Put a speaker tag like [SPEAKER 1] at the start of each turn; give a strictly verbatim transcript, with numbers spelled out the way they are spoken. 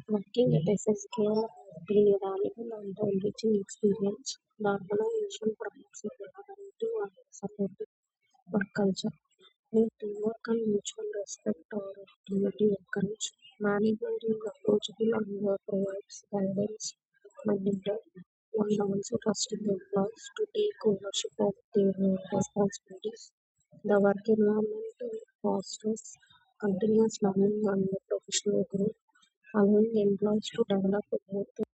[SPEAKER 1] Working at S S K has been a valuable and enriching experience. The organization promotes a collaborative and supportive work culture, where teamwork and mutual respect are actively encouraged. Management is approachable and uh, provides guidance when needed, while also trusting employees to take ownership of their uh, responsibilities. The work environment uh, fosters continuous learning and professional growth, allowing employees to develop both